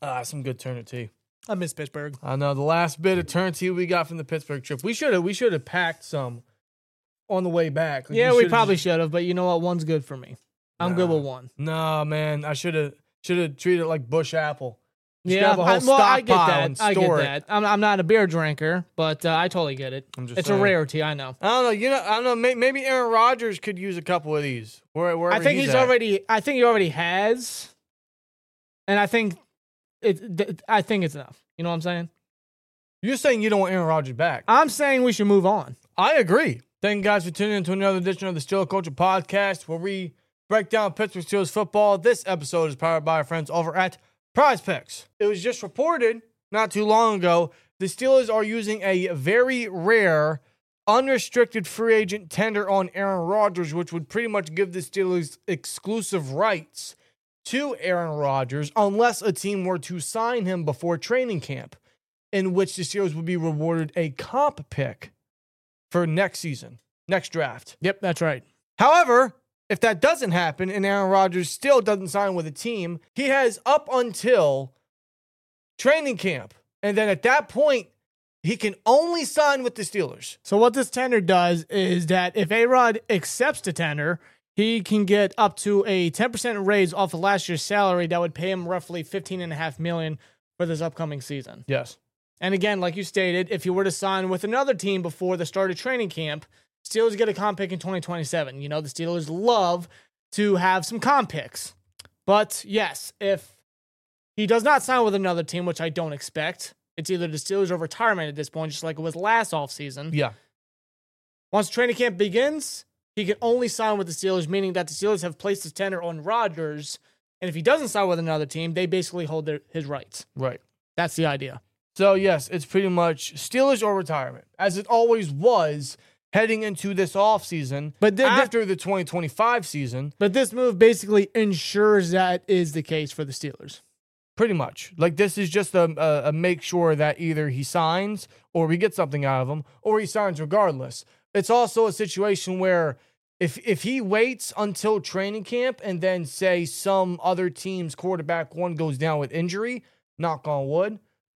Some good Turner tea. I miss Pittsburgh. I know, the last bit of Turner tea we got from the Pittsburgh trip. We should have packed some on the way back. Like we probably should have, but you know what? One's good for me. I'm good with one. Nah, man. I should have treated it like Bush Apple. Just Yeah, grab a whole I get stockpile that. and store it. I'm not a beer drinker, but I totally get it. It's saying. a rarity, I know. I don't know. I don't know. Maybe Aaron Rodgers could use a couple of these. I think he already has, and I think it's enough. You know what I'm saying? You're saying you don't want Aaron Rodgers back. I'm saying we should move on. I agree. Thank you guys for tuning in to another edition of the Steeler Culture Podcast, where we break down Pittsburgh Steelers football. This episode is powered by our friends over at Prize Picks. It was just reported not too long ago the Steelers are using a very rare, unrestricted free agent tender on Aaron Rodgers, which would pretty much give the Steelers exclusive rights to Aaron Rodgers unless a team were to sign him before training camp, in which the Steelers would be rewarded a comp pick for next season, next draft. Yep, that's right. However, if that doesn't happen and Aaron Rodgers still doesn't sign with a team, he has up until training camp. And then at that point, he can only sign with the Steelers. So what this tender does is that if A-Rod accepts the tender, he can get up to a 10% raise off of last year's salary that would pay him roughly $15.5 million for this upcoming season. Yes. And again, like you stated, if he were to sign with another team before the start of training camp, Steelers get a comp pick in 2027. You know, the Steelers love to have some comp picks. But yes, if he does not sign with another team, which I don't expect, it's either the Steelers or retirement at this point, just like it was last offseason. Yeah. Once training camp begins, he can only sign with the Steelers, meaning that the Steelers have placed his tender on Rodgers. And if he doesn't sign with another team, they basically hold his rights. Right. That's the idea. So, yes, it's pretty much Steelers or retirement, as it always was heading into this offseason, but after the 2025 season. But this move basically ensures that is the case for the Steelers. Pretty much. Like, this is just a make sure that either he signs or we get something out of him, or he signs regardless. It's also a situation where if he waits until training camp and then, say, some other team's quarterback one goes down with injury, knock on wood,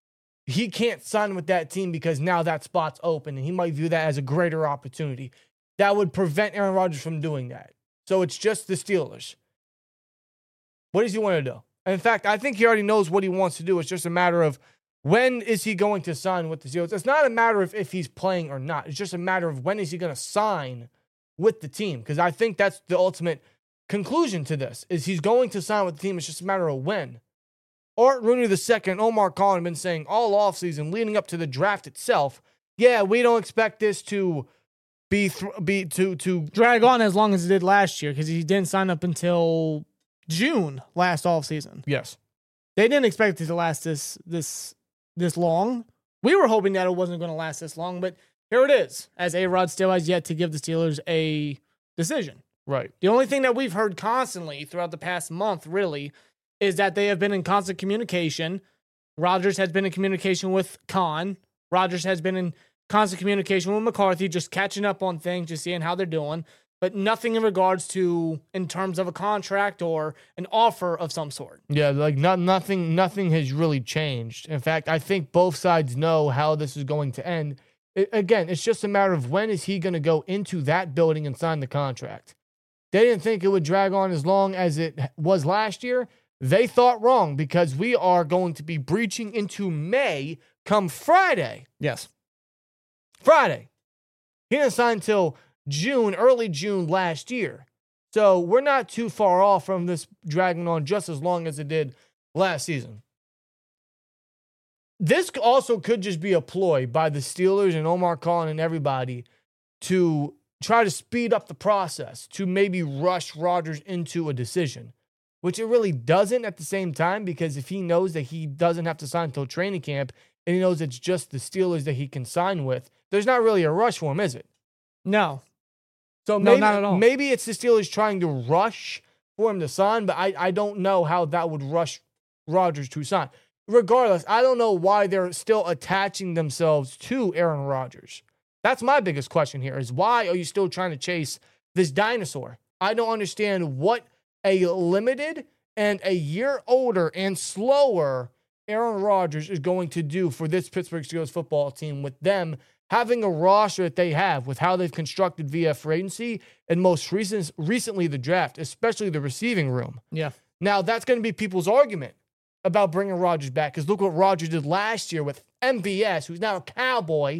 he can't sign with that team because now that spot's open, and he might view that as a greater opportunity. That would prevent Aaron Rodgers from doing that. So it's just the Steelers. What does he want to do? In fact, I think he already knows what he wants to do. It's just a matter of when is he going to sign with the Steelers. It's not a matter of if he's playing or not. It's just a matter of when is he going to sign with the team, because I think that's the ultimate conclusion to this, is he's going to sign with the team. It's just a matter of when. Art Rooney II and Omar Khan have been saying all offseason leading up to the draft itself, yeah, we don't expect this to to drag on as long as it did last year, because he didn't sign up until June last offseason. Yes. They didn't expect it to last this long. We were hoping that it wasn't going to last this long, but here it is, as A-Rod still has yet to give the Steelers a decision. Right. The only thing that we've heard constantly throughout the past month, really, is that they have been in constant communication. Rodgers has been in communication with Khan. Rodgers has been in constant communication with McCarthy, just catching up on things, just seeing how they're doing, but nothing in regards to in terms of a contract or an offer of some sort. Yeah, like nothing has really changed. In fact, I think both sides know how this is going to end. Again, it's just a matter of when is he going to go into that building and sign the contract. They didn't think it would drag on as long as it was last year. They thought wrong, because we are going to be breaching into May come Friday. Yes. Friday. He didn't sign until June, early June last year. So we're not too far off from this dragging on just as long as it did last season. This also could just be a ploy by the Steelers and Omar Khan and everybody to try to speed up the process, to maybe rush Rodgers into a decision, which it really doesn't at the same time, because if he knows that he doesn't have to sign until training camp and he knows it's just the Steelers that he can sign with, there's not really a rush for him, is it? No. So no, not at all. Maybe it's the Steelers trying to rush for him to sign, but I don't know how that would rush Rodgers to sign. Regardless, I don't know why they're still attaching themselves to Aaron Rodgers. That's my biggest question here, is why are you still trying to chase this dinosaur? I don't understand what a limited and a year older and slower Aaron Rodgers is going to do for this Pittsburgh Steelers football team with them having a roster that they have, with how they've constructed via free agency and most recently the draft, especially the receiving room. Yeah. Now, that's going to be people's argument about bringing Rodgers back, because look what Rodgers did last year with MVS, who's now a Cowboy,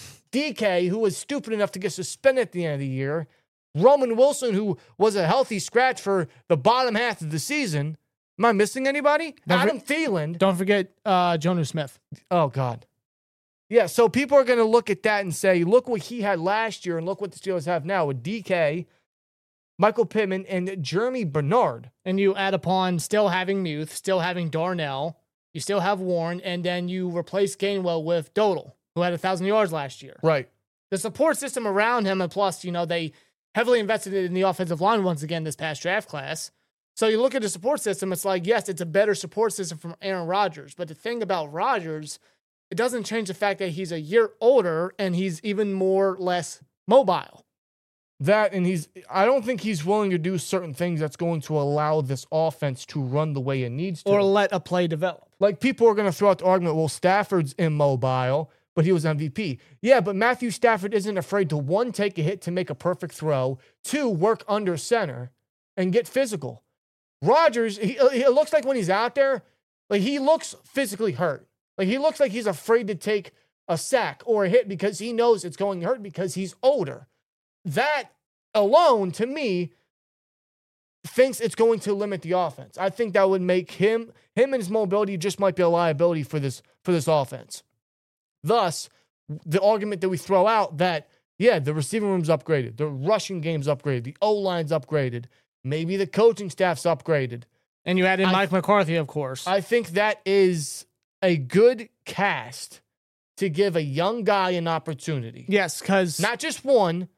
DK, who was stupid enough to get suspended at the end of the year, Roman Wilson, who was a healthy scratch for the bottom half of the season. Am I missing anybody? Adam Thielen. Don't forget Jonnu Smith. Oh, God. Yeah, so people are going to look at that and say, look what he had last year and look what the Steelers have now with DK, Michael Pittman, and Jeremy Bernard. And you add upon still having Muth, still having Darnell, you still have Warren, and then you replace Gainwell with Dodal, who had 1,000 yards last year. Right. The support system around him, and plus, they heavily invested in the offensive line once again this past draft class. So you look at the support system, it's like, yes, it's a better support system from Aaron Rodgers. But the thing about Rodgers, it doesn't change the fact that he's a year older and he's even more less mobile. That, and I don't think he's willing to do certain things that's going to allow this offense to run the way it needs to. Or let a play develop. Like, people are going to throw out the argument, well, Stafford's immobile, but he was MVP. Yeah, but Matthew Stafford isn't afraid to, 1, take a hit to make a perfect throw, 2, work under center and get physical. Rodgers, he looks like when he's out there, like, he looks physically hurt. Like, he looks like he's afraid to take a sack or a hit because he knows it's going to hurt because he's older. That alone, to me, thinks it's going to limit the offense. I think that would make him and his mobility just might be a liability for this offense. Thus, the argument that we throw out that, yeah, the receiving room's upgraded, the rushing game's upgraded, the O-line's upgraded, maybe the coaching staff's upgraded. And you add in Mike McCarthy, of course. I think that is a good cast to give a young guy an opportunity. Yes, because not just 1,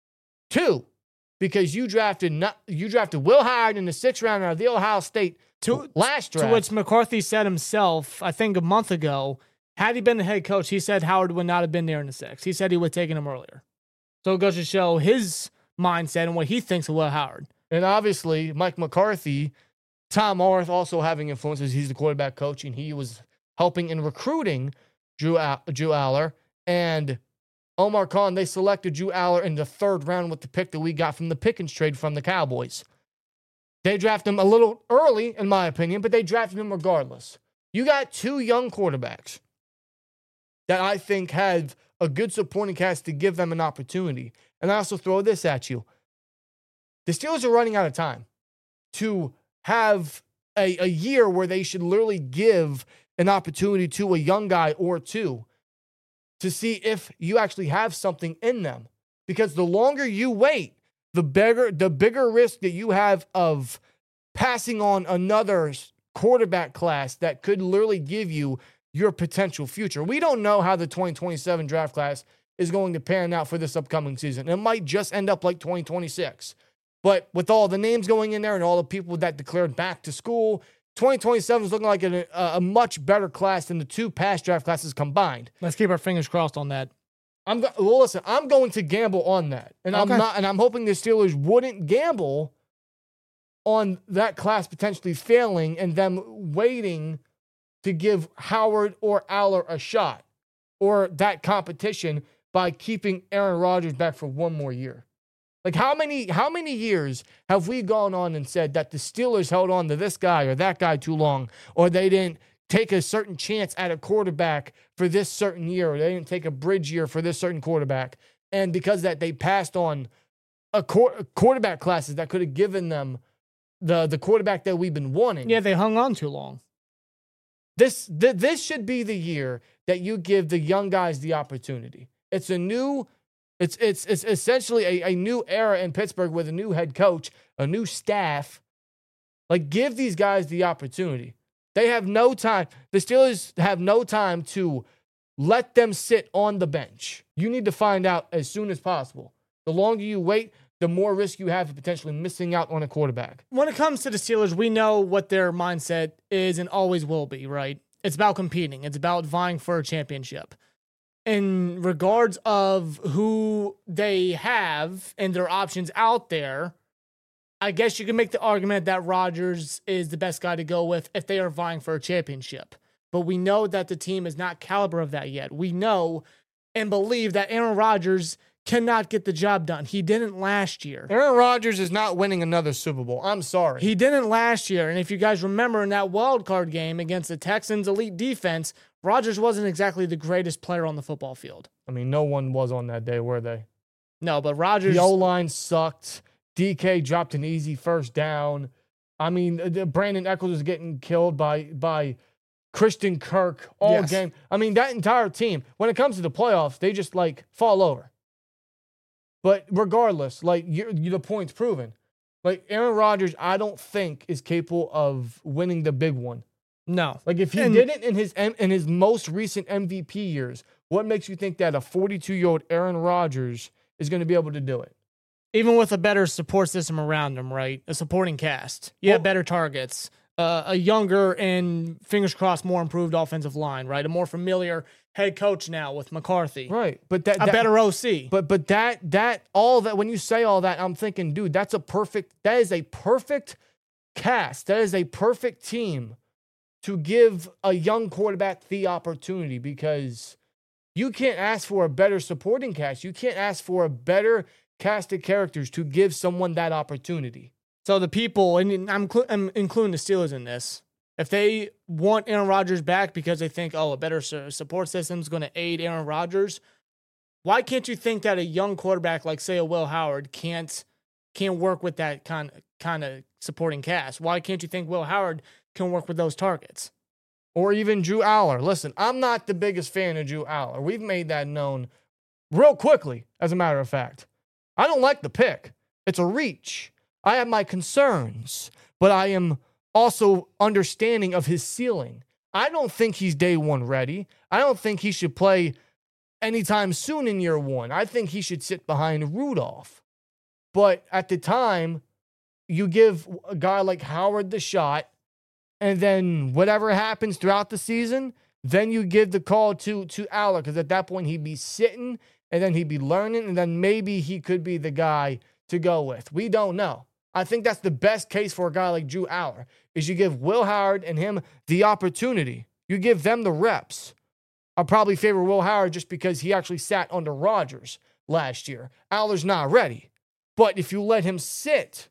2, because you drafted Will Howard in the 6th round out of the Ohio State last draft. To which McCarthy said himself, I think a month ago, had he been the head coach, he said Howard would not have been there in the 6th. He said he would have taken him earlier. So it goes to show his mindset and what he thinks of Will Howard. And obviously, Mike McCarthy, Tom Orth also having influences. He's the quarterback coach, and he was helping in recruiting Drew Aller. And Omar Khan, they selected Drew Aller in the 3rd round with the pick that we got from the Pickens trade from the Cowboys. They drafted him a little early, in my opinion, but they drafted him regardless. You got 2 young quarterbacks that I think have a good supporting cast to give them an opportunity. And I also throw this at you. The Steelers are running out of time to have a year where they should literally give an opportunity to a young guy or 2 to see if you actually have something in them. Because the longer you wait, the bigger risk that you have of passing on another quarterback class that could literally give you your potential future. We don't know how the 2027 draft class is going to pan out for this upcoming season. It might just end up like 2026. But with all the names going in there and all the people that declared back to school, 2027 is looking like a much better class than the 2 past draft classes combined. Let's keep our fingers crossed on that. Listen, I'm going to gamble on that. And okay. I'm hoping the Steelers wouldn't gamble on that class potentially failing and them waiting to give Howard or Aller a shot or that competition by keeping Aaron Rodgers back for 1 more year. Like, how many years have we gone on and said that the Steelers held on to this guy or that guy too long, or they didn't take a certain chance at a quarterback for this certain year, or they didn't take a bridge year for this certain quarterback, and because that they passed on a quarterback classes that could have given them the quarterback that we've been wanting. Yeah, they hung on too long. This should be the year that you give the young guys the opportunity. It's essentially a new era in Pittsburgh with a new head coach, a new staff. Like, give these guys the opportunity. They have no time. The Steelers have no time to let them sit on the bench. You need to find out as soon as possible. The longer you wait, the more risk you have of potentially missing out on a quarterback. When it comes to the Steelers, we know what their mindset is and always will be, right? It's about competing. It's about vying for a championship. In regards of who they have and their options out there, I guess you can make the argument that Rodgers is the best guy to go with if they are vying for a championship. but we know that the team is not caliber of that yet. We know and believe that Aaron Rodgers cannot get the job done. He didn't last year. Aaron Rodgers is not winning another Super Bowl. I'm sorry. He didn't last year. And if you guys remember in that wild card game against the Texans' elite defense, Rodgers wasn't exactly the greatest player on the football field. I mean, no one was on that day, were they? No, but Rodgers... The O-line sucked. DK dropped an easy first down. I mean, Brandon Echols was getting killed by Christian Kirk all game. I mean, that entire team, when it comes to the playoffs, they just, fall over. But regardless, the point's proven. Aaron Rodgers, I don't think is capable of winning the big one. No. If he didn't in his most recent MVP years, what makes you think that a 42-year-old Aaron Rodgers is going to be able to do it? Even with a better support system around him, right? A supporting cast. You have better targets. A younger and, fingers crossed, more improved offensive line, right? A more familiar head coach now with McCarthy. Right. But a better OC. But that all that, when you say all that, I'm thinking, dude, that is a perfect cast. That is a perfect team to give a young quarterback the opportunity, because you can't ask for a better supporting cast. You can't ask for a better cast of characters to give someone that opportunity. So the people, and I'm including the Steelers in this, if they want Aaron Rodgers back because they think, a better support system is going to aid Aaron Rodgers, why can't you think that a young quarterback like, say, a Will Howard can't work with that kind of supporting cast? Why can't you think Will Howard can work with those targets? Or even Drew Aller. Listen, I'm not the biggest fan of Drew Aller. We've made that known real quickly, as a matter of fact. I don't like the pick. It's a reach. I have my concerns, but I am also understanding of his ceiling. I don't think he's day one ready. I don't think he should play anytime soon in year one. I think he should sit behind Rudolph. But at the time, you give a guy like Howard the shot, and then whatever happens throughout the season, then you give the call to Aller, because at that point he'd be sitting, and then he'd be learning, and then maybe he could be the guy to go with. We don't know. I think that's the best case for a guy like Drew Aller, is you give Will Howard and him the opportunity. You give them the reps. I'll probably favor Will Howard just because he actually sat under Rodgers last year. Aller's not ready. But if you let him sit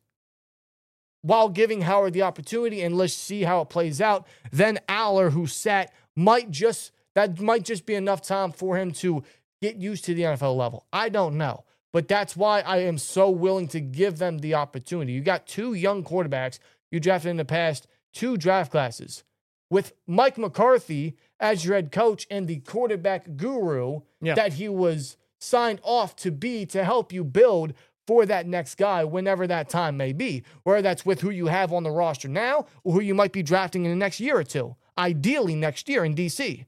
while giving Howard the opportunity, and let's see how it plays out, then Aller, who sat, might just be enough time for him to get used to the NFL level. I don't know. But that's why I am so willing to give them the opportunity. You got two young quarterbacks you drafted in the past 2 draft classes, with Mike McCarthy as your head coach and the quarterback guru that he was signed off to be, to help you build for that next guy whenever that time may be, whether that's with who you have on the roster now or who you might be drafting in the next year or two, ideally next year in DC.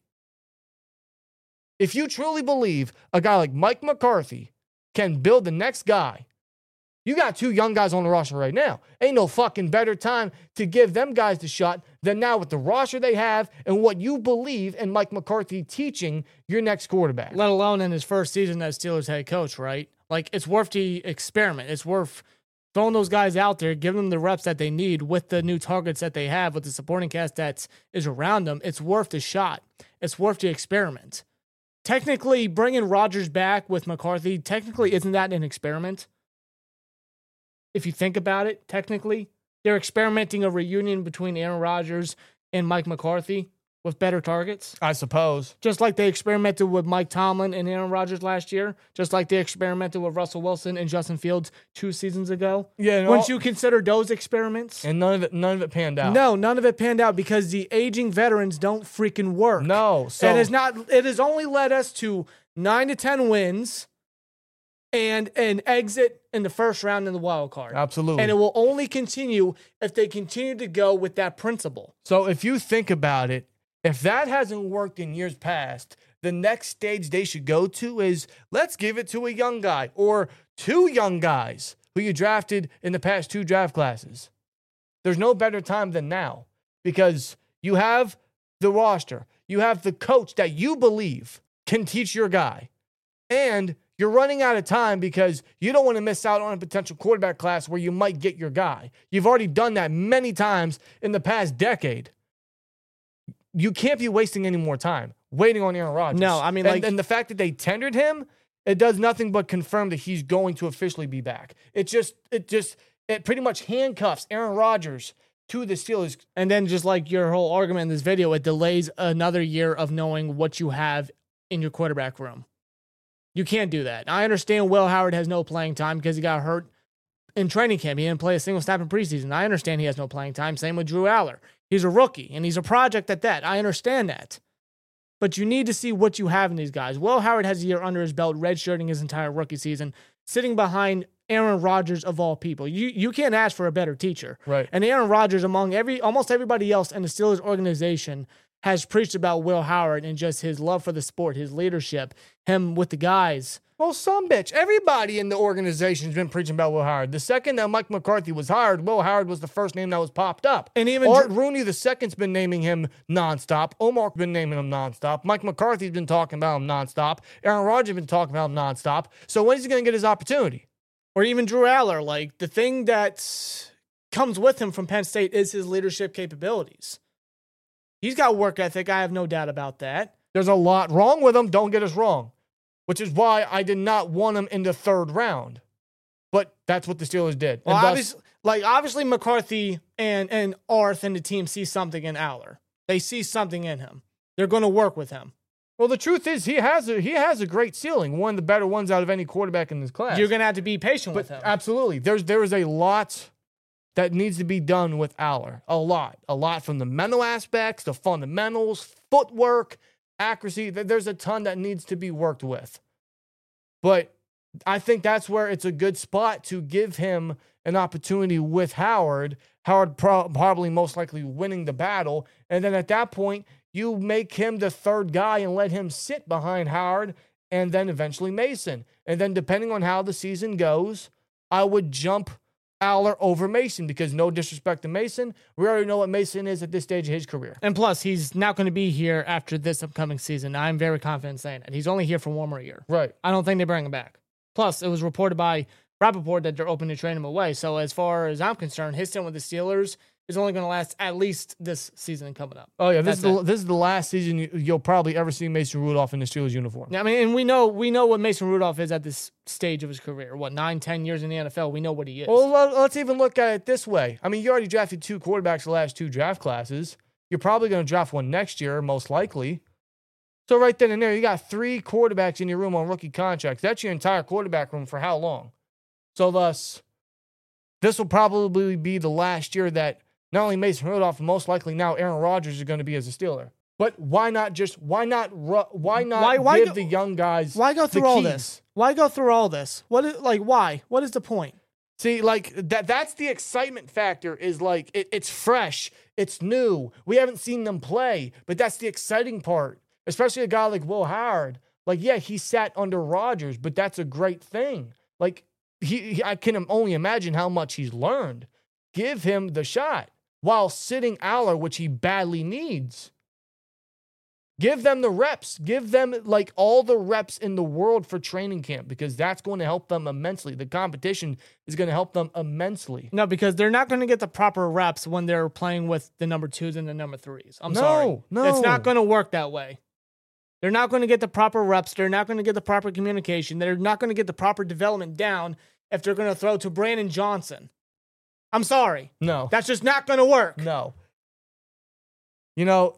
If you truly believe a guy like Mike McCarthy can build the next guy, you got 2 young guys on the roster right now. Ain't no fucking better time to give them guys the shot than now with the roster they have and what you believe in Mike McCarthy teaching your next quarterback. Let alone in his first season as Steelers head coach, right? It's worth the experiment. It's worth throwing those guys out there, giving them the reps that they need with the new targets that they have, with the supporting cast that is around them. It's worth the shot. It's worth the experiment. Technically, bringing Rodgers back with McCarthy, technically, isn't that an experiment? If you think about it, technically, they're experimenting a reunion between Aaron Rodgers and Mike McCarthy with better targets. I suppose. Just like they experimented with Mike Tomlin and Aaron Rodgers last year. Just like they experimented with Russell Wilson and Justin Fields 2 seasons ago. Yeah. Wouldn't you consider those experiments? And none of it panned out. No, none of it panned out because the aging veterans don't freaking work. No. So it has only led us to 9 to 10 wins and an exit in the first round in the wild card. Absolutely. And it will only continue if they continue to go with that principle. So if you think about it, if that hasn't worked in years past, the next stage they should go to is, let's give it to a young guy or 2 young guys who you drafted in the past 2 draft classes. There's no better time than now, because you have the roster, you have the coach that you believe can teach your guy, and you're running out of time because you don't want to miss out on a potential quarterback class where you might get your guy. You've already done that many times in the past decade. you can't be wasting any more time waiting on Aaron Rodgers. No, I mean, and the fact that they tendered him, it does nothing but confirm that he's going to officially be back. It pretty much handcuffs Aaron Rodgers to the Steelers. And then just like your whole argument in this video, it delays another year of knowing what you have in your quarterback room. You can't do that. I understand Will Howard has no playing time because he got hurt in training camp. He didn't play a single snap in preseason. I understand he has no playing time. Same with Drew Aller. He's a rookie, and he's a project at that. I understand that. But you need to see what you have in these guys. Will Howard has a year under his belt, redshirting his entire rookie season, sitting behind Aaron Rodgers of all people. You can't ask for a better teacher. Right. And Aaron Rodgers, among almost everybody else in the Steelers organization, has preached about Will Howard and just his love for the sport, his leadership, him with the guys. Well, some bitch. Everybody in the organization has been preaching about Will Howard. The second that Mike McCarthy was hired, Will Howard was the first name that was popped up. And even Art Rooney II's been naming him nonstop. Omar's been naming him nonstop. Mike McCarthy's been talking about him nonstop. Aaron Rodgers has been talking about him nonstop. So when is he going to get his opportunity? Or even Drew Aller. Like, the thing that comes with him from Penn State is his leadership capabilities. He's got work ethic. I have no doubt about that. There's a lot wrong with him. Don't get us wrong. Which is why I did not want him in the third round. But that's what the Steelers did. Well, obviously McCarthy and Arth and the team see something in Aller. They see something in him. They're going to work with him. Well, the truth is he has a great ceiling, one of the better ones out of any quarterback in this class. You're going to have to be patient with him. Absolutely. There is a lot that needs to be done with Aller. A lot from the mental aspects, the fundamentals, footwork, accuracy. There's a ton that needs to be worked with. But I think that's where it's a good spot to give him an opportunity with Howard. Howard probably most likely winning the battle. And then at that point, you make him the third guy and let him sit behind Howard and then eventually Mason. And then depending on how the season goes, I would jump Aller over Mason because no disrespect to Mason. We already know what Mason is at this stage of his career. And plus, he's not going to be here after this upcoming season. I'm very confident in saying that. He's only here for one more year. Right. I don't think they bring him back. Plus, it was reported by Rappaport that they're open to trade him away. So as far as I'm concerned, his stint with the Steelers is only going to last at least this season coming up. Oh yeah, this is the last season you'll probably ever see Mason Rudolph in the Steelers uniform. Yeah, I mean, and we know what Mason Rudolph is at this stage of his career. 9-10 years in the NFL. We know what he is. Well, let's even look at it this way. I mean, you already drafted 2 quarterbacks the last 2 draft classes. You're probably going to draft one next year, most likely. So right then and there, you got 3 quarterbacks in your room on rookie contracts. That's your entire quarterback room for how long? So thus, this will probably be the last year that not only Mason Rudolph, but most likely now Aaron Rodgers is going to be as a Steeler. But why not give the young guys why go through the all keys? this? Why go through all this? Why? What is the point? See, like that's the excitement factor is like it's fresh, it's new. We haven't seen them play, but that's the exciting part. Especially a guy like Will Howard. Like, yeah, he sat under Rodgers, but that's a great thing. Like I can only imagine how much he's learned. Give him the shot while sitting Aller, which he badly needs. Give them the reps. Give them like all the reps in the world for training camp because that's going to help them immensely. The competition is going to help them immensely. No, because they're not going to get the proper reps when they're playing with the number 2s and the number 3s. I'm sorry. No. It's not going to work that way. They're not going to get the proper reps. They're not going to get the proper communication. They're not going to get the proper development down if they're going to throw to Brandon Johnson. I'm sorry. No. That's just not going to work. No. You know,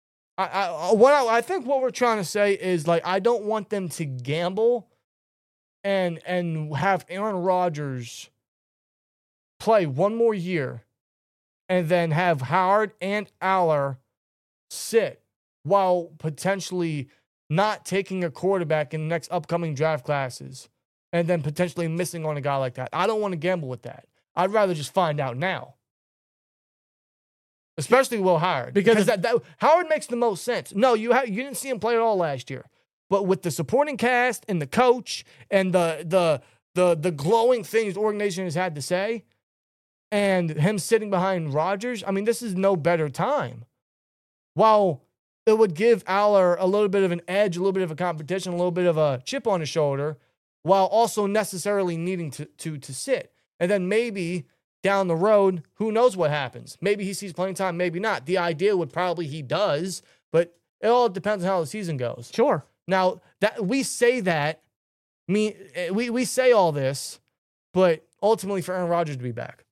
I think what we're trying to say is like I don't want them to gamble and have Aaron Rodgers play one more year and then have Howard and Aller sit while potentially not taking a quarterback in the next upcoming draft classes and then potentially missing on a guy like that. I don't want to gamble with that. I'd rather just find out now. Especially Will Howard. Because Howard makes the most sense. No, you didn't see him play at all last year. But with the supporting cast and the coach and the glowing things the organization has had to say and him sitting behind Rodgers, I mean, this is no better time. While it would give Aller a little bit of an edge, a little bit of a competition, a little bit of a chip on his shoulder, while also necessarily needing to sit. And then maybe down the road, who knows what happens? Maybe he sees playing time, maybe not. The idea would probably he does, but it all depends on how the season goes. Sure. Now, that we say that, we say all this, but ultimately for Aaron Rodgers to be back,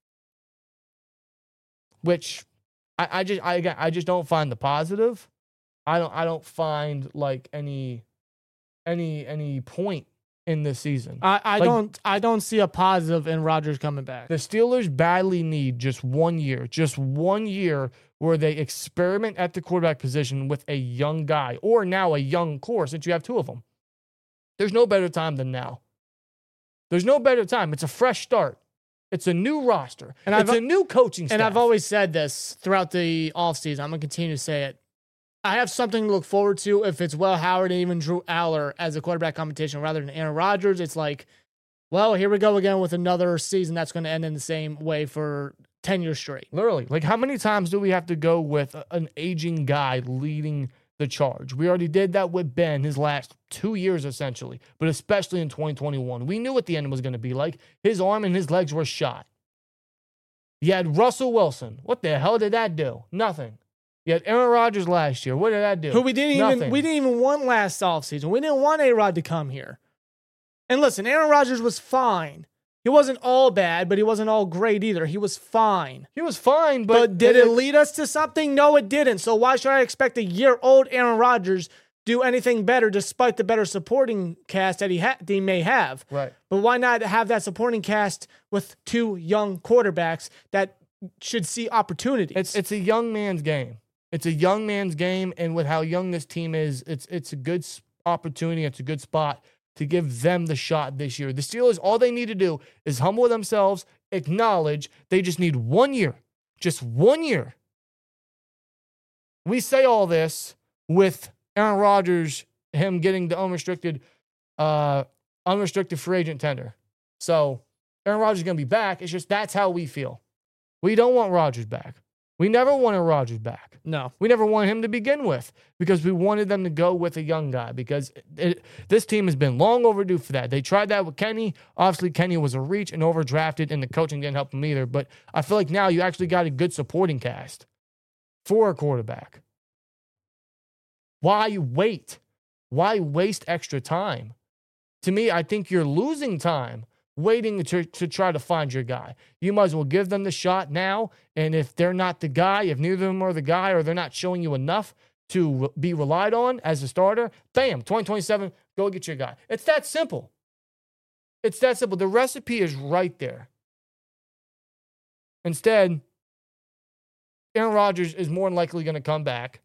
which I just don't find the positive. I don't find like any point in this season. I don't see a positive in Rodgers coming back. The Steelers badly need just 1 year where they experiment at the quarterback position with a young guy, or now a young core, since you have two of them. There's no better time than now. There's no better time. It's a fresh start. It's a new roster. And it's a new coaching staff. And I've always said this throughout the offseason. I'm going to continue to say it. I have something to look forward to if it's Will Howard and even Drew Aller as a quarterback competition rather than Aaron Rodgers. It's like, well, here we go again with another season that's going to end in the same way for 10 years straight. Literally. Like, how many times do we have to go with an aging guy leading the charge? We already did that with Ben his last 2 years, essentially, but especially in 2021. We knew what the end was going to be like. His arm and his legs were shot. You had Russell Wilson. What the hell did that do? Nothing. You had Aaron Rodgers last year. What did that do? Who we didn't even want last offseason. We didn't want A-Rod to come here. And listen, Aaron Rodgers was fine. He wasn't all bad, but he wasn't all great either. He was fine. He was fine, but did it lead us to something? No, it didn't. So why should I expect a year-old Aaron Rodgers do anything better despite the better supporting cast that he may have? Right. But why not have that supporting cast with two young quarterbacks that should see opportunities? It's a young man's game. It's a young man's game, and with how young this team is, it's a good opportunity. It's a good spot to give them the shot this year. The Steelers, all they need to do is humble themselves, acknowledge they just need 1 year. Just 1 year. We say all this with Aaron Rodgers, him getting the unrestricted free agent tender. So Aaron Rodgers is going to be back. It's just that's how we feel. We don't want Rodgers back. We never wanted Rodgers back. No. We never wanted him to begin with because we wanted them to go with a young guy because this team has been long overdue for that. They tried that with Kenny. Obviously, Kenny was a reach and overdrafted, and the coaching didn't help him either. But I feel like now you actually got a good supporting cast for a quarterback. Why wait? Why waste extra time? To me, I think you're losing time waiting to try to find your guy. You might as well give them the shot now, and if they're not the guy, if neither of them are the guy or they're not showing you enough to be relied on as a starter, bam, 2027, go get your guy. It's that simple. It's that simple. The recipe is right there. Instead, Aaron Rodgers is more than likely going to come back,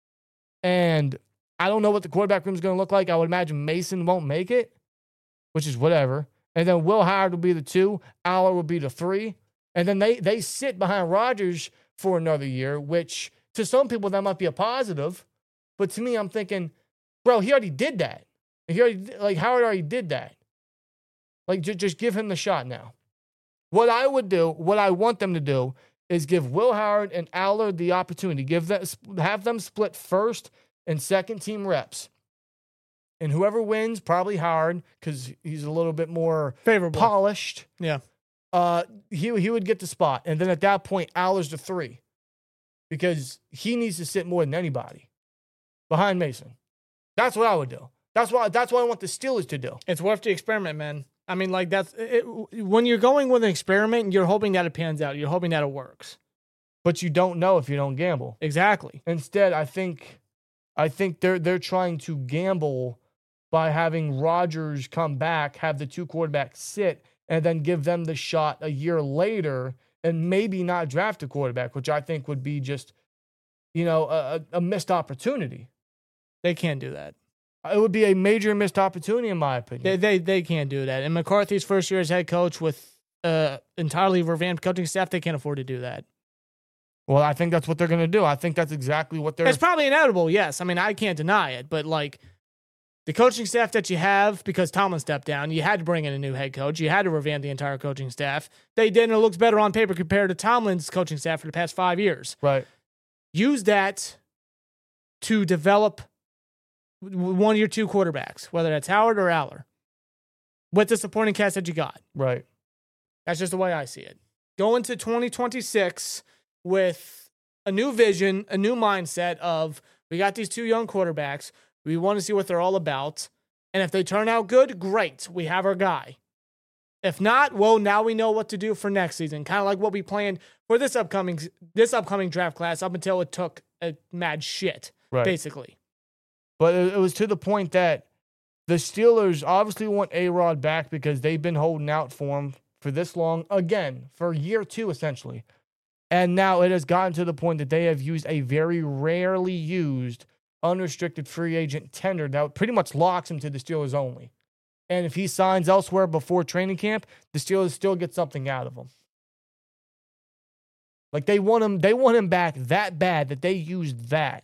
and I don't know what the quarterback room is going to look like. I would imagine Mason won't make it, which is whatever. And then Will Howard will be the 2. Aller will be the 3. And then they sit behind Rodgers for another year, which to some people that might be a positive. But to me, I'm thinking, bro, he already did that. Howard already did that. Like, just give him the shot now. What I would do, what I want them to do, is give Will Howard and Aller the opportunity. Have them split first and second team reps. And whoever wins, probably Howard, because he's a little bit more favorable, polished. Yeah. He would get the spot. And then at that point, Aller's the 3. Because he needs to sit more than anybody behind Mason. That's what I would do. That's what I want the Steelers to do. It's worth the experiment, man. I mean, like, that's it. When you're going with an experiment, you're hoping that it pans out. You're hoping that it works. But you don't know if you don't gamble. Exactly. Instead, I think they're trying to gamble by having Rodgers come back, have the 2 quarterbacks sit, and then give them the shot a year later and maybe not draft a quarterback, which I think would be just, a missed opportunity. They can't do that. It would be a major missed opportunity, in my opinion. They can't do that. And McCarthy's first year as head coach with entirely revamped coaching staff, they can't afford to do that. Well, I think that's what they're going to do. I think that's exactly what they're... It's probably inevitable, yes. I mean, I can't deny it. But, like, the coaching staff that you have, because Tomlin stepped down, you had to bring in a new head coach. You had to revamp the entire coaching staff. They did, and it looks better on paper compared to Tomlin's coaching staff for the past 5 years. Right. Use that to develop one of your 2 quarterbacks, whether that's Howard or Aller, with the supporting cast that you got. Right. That's just the way I see it. go into 2026 with a new vision, a new mindset of we got these two young quarterbacks. We want to see what they're all about. And if they turn out good, great. We have our guy. If not, well, now we know what to do for next season. Kind of like what we planned for this upcoming draft class up until it took a mad shit, basically. But it was to the point that the Steelers obviously want A-Rod back because they've been holding out for him for this long, again, for year 2, essentially. And now it has gotten to the point that they have used a very rarely used unrestricted free agent tender that pretty much locks him to the Steelers only. And if he signs elsewhere before training camp, the Steelers still get something out of him. Like they want him back that bad that they used that.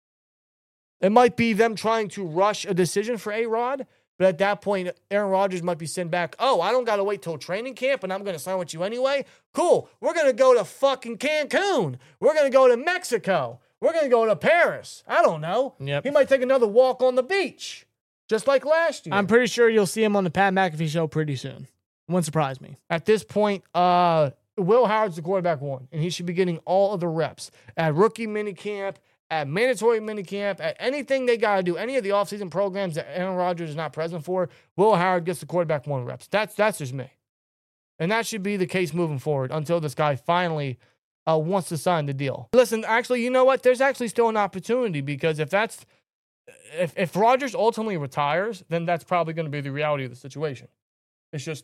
It might be them trying to rush a decision for A-Rod, but at that point, Aaron Rodgers might be sent back. Oh, I don't got to wait till training camp, and I'm going to sign with you anyway? Cool. We're going to go to fucking Cancun. We're going to go to Mexico. We're going to go to Paris. I don't know. Yep. He might take another walk on the beach, just like last year. I'm pretty sure you'll see him on the Pat McAfee show pretty soon. Wouldn't surprise me. At this point, Will Howard's the quarterback 1, and he should be getting all of the reps at rookie minicamp, at mandatory minicamp, at anything they got to do, any of the offseason programs that Aaron Rodgers is not present for, Will Howard gets the quarterback 1 reps. That's just me. And that should be the case moving forward until this guy finally wants to sign the deal. Listen, actually, you know what? There's actually still an opportunity because if Rodgers ultimately retires, then that's probably going to be the reality of the situation. It's just,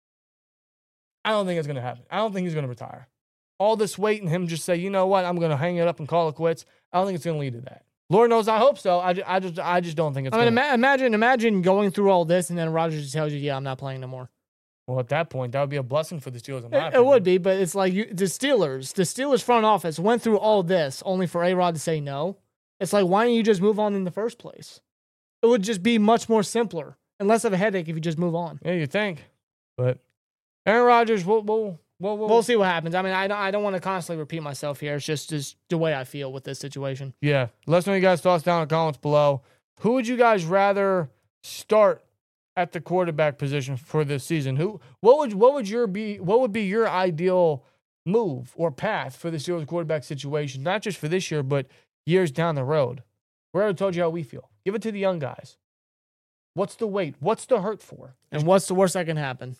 I don't think it's going to happen. I don't think he's going to retire. All this weight and him just say, you know what, I'm going to hang it up and call it quits. I don't think it's going to lead to that. Lord knows, I hope so. I just don't think it's. I mean, imagine going through all this and then Rodgers just tells you, "Yeah, I'm not playing no more." Well, at that point, that would be a blessing for the Steelers. It would be, but it's like the Steelers front office went through all this only for A-Rod to say no. It's like, why don't you just move on in the first place? It would just be much more simpler and less of a headache if you just move on. Yeah, you think, but Aaron Rodgers, we'll see what happens. I mean, I don't want to constantly repeat myself here. It's just the way I feel with this situation. Yeah. Let us know your guys' thoughts down in the comments below. Who would you guys rather start at the quarterback position for this season? What would be your ideal move or path for the Steelers quarterback situation, not just for this year, but years down the road? We already told you how we feel. Give it to the young guys. What's the wait? What's the hurt for? And what's the worst that can happen?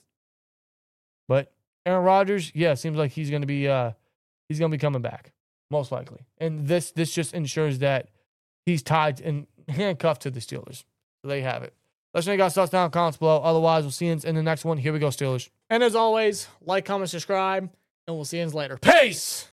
But Aaron Rodgers, yeah, seems like he's going to be coming back, most likely. And this just ensures that he's tied and handcuffed to the Steelers. So there you have it. Let us know you guys' thoughts down in the comments below. Otherwise, we'll see you in the next one. Here we go, Steelers. And as always, like, comment, subscribe, and we'll see you later. Peace!